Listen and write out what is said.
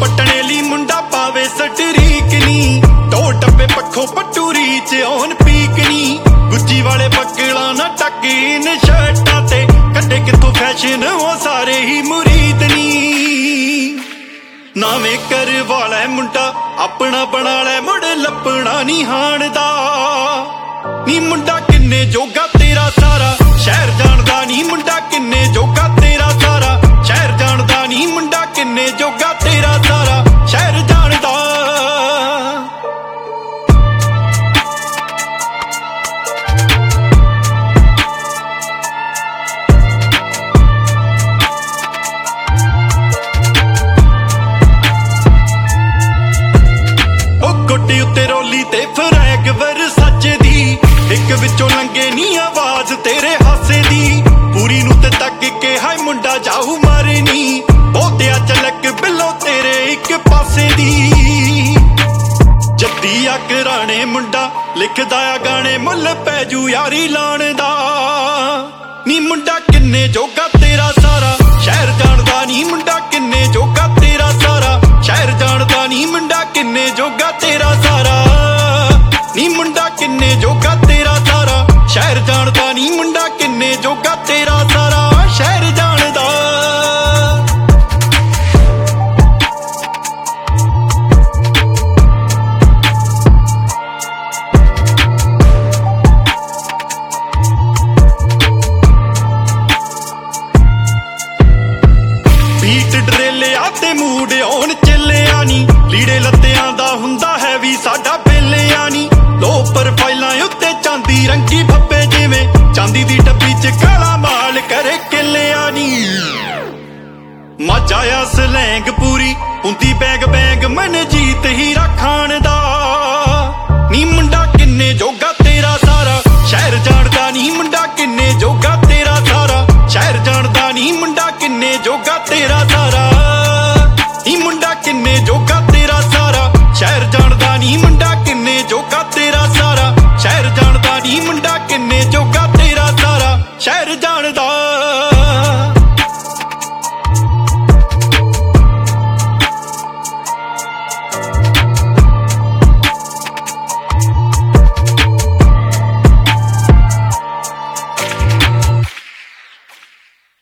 ਪੱਟਣੇ ਲਈ ਮੁੰਡਾ ਪਾਵੇ ਸਟਰੀਕ ਨੀ ਦੋ ਟੱਪੇ ਪੱਖੋਂ ਪਟੂਰੀ ਚ ਆਉਣ ਪੀਕ ਨੀ ਗੁੱਜੀ ਵਾਲੇ ਬੱਗਲਾਂ ਨਾ ਟੱਕੀਨ ਸ਼ਰਟਾਂ ਤੇ ਕੱਢੇ ਕਿੱਥੋਂ ਫੈਸ਼ਨ ਉਹ ਸਾਰੇ ਹੀ ਮੁਰੀਦ ਨੀ ਨਾਵੇਂ ਕਰਵਾ ਲੈ ਮੁੰਡਾ ਆਪਣਾ ਬਣਾ ਲੈ ਮੁੜ ਲੱਭਣਾ ਨੀ ਹਾਣ ਦਾ ਨੀ ਮੁੰਡਾ ਕਿੰਨੇ ਜੋਗਾ ਤੇਰਾ ਸਾਰਾ ਸ਼ਹਿਰ ਜਾਣਦਾ ਨੀ ਮੁੰਡਾ ਕਿੰਨੇ ਜੋਗਾ ਤੇਰਾ ਸਾਰਾ ਸ਼ਹਿਰ ਜਾਣਦਾ ਨੀ ਮੁੰਡਾ ਕਿੰਨੇ ਜੋਗਾ ਤੇਰਾ ਸਾਰਾ ਸ਼ਹਿਰ ਜਾਣਦਾ ਗੋਡੀ ਉੱਤੇ ਰੋਲੀ ਤੇ ਫਰੈਗ ਵਰਸਾਚੇ ਦੀ ਇੱਕ ਵਿੱਚੋਂ ਲੰਗੇ ਨੀ ਆਵਾਜ਼ ਤੇਰੇ ਹਾਸੇ ਦੀ ਪੂਰੀ ਨੂੰ ਤੇ ਤੱਕ ਕੇ ਹਾਏ ਮੁੰਡਾ ਜਾਊ ਮਾਰਨੀ ਬਹੁਤਿਆ ਚਲਕ ਬਿੱਲੋ ਤੇਰੇ ਇੱਕ ਪਾਸੇ ਦੀ ਜੱਦੀ ਆ ਕਰਾਣੇ ਮੁੰਡਾ ਲਿਖਦਾ ਆ ਗਾਣੇ ਮੁੱਲ ਪੈ ਜੂ ਯਾਰੀ ਲਾਣ ਦਾ ਨੀ ਮੁੰਡਾ ਕਿੰਨੇ ਜੋਗਾ ਤੇਰਾ ਸਾਰਾ ਸ਼ਹਿਰ ਜਾਣਦਾ ਨੀ ਮੁੰਡਾ ਕਿੰਨੇ ਜੋਗਾ ਤੇਰਾ ਸਾਰਾ ਸ਼ਹਿਰ ਜਾਣਦਾ ਨੀ ਮੁੰਡਾ ਕਿੰਨੇ ਜੋਗਾ ਤੇਰਾ ਸਾਰਾ ਨੀ ਮੁੰਡਾ ਕਿੰਨੇ ਜੋਗਾ ਤੇਰਾ ਸਾਰਾ ਸ਼ਹਿਰ ਜਾਣਦਾ ਨੀ ਮੁੰਡਾ ਕਿੰਨੇ ਜੋਗਾ ਤੇਰਾ ਸਾਰਾ ਸ਼ਹਿਰ ਜਾਣਦਾ ਬੀਟ ਡਰੇਲਿਆ ਤੇ ਮੂਡ ਆਉਣ ਚੱਲਿਆ ਨੀ ਲੀੜੇ ਲੱਤਿਆਂ ਦਾ ਹੁੰਦਾ ਹੈ ਵੀ ਸਾਡਾ ਬੇਲਿਆ ਨੀ ਲੋ ਪ੍ਰੋਫਾਈਲਾਂ ਉੱਤੇ ਚਾਂਦੀ ਰੰਗੀ ਫੱਬੇ ਜਿਵੇਂ ਚਾਂਦੀ ਦੀ ਡੱਬੀ ਚ ਕਾਲਾ ਮਾਲ ਕਰੇ ਕਿੱਲਿਆ ਨੀ ਮਾਝਾ ਸਲੈਂਗ ਪੂਰੀ ਹੁੰਦੀ ਬੈਗ ਬੈਗ ਮਨਜੀਤ ਹੀਰਾ ਖਾਨ ਦਾ ਨੀ ਮੁੰਡਾ ਕਿੰਨੇ ਜੋਗਾ ਤੇਰਾ ਸਾਰਾ ਸ਼ਹਿਰ ਜਾਣਦਾ ਨੀ ਮੁੰਡਾ ਕਿੰਨੇ ਜੋਗਾ ਤੇਰਾ ਸਾਰਾ ਸ਼ਹਿਰ ਜਾਣਦਾ ਨੀ ਮੁੰਡਾ ਕਿੰਨੇ ਜੋਗਾ ਤੇਰਾ ਸਾਰਾ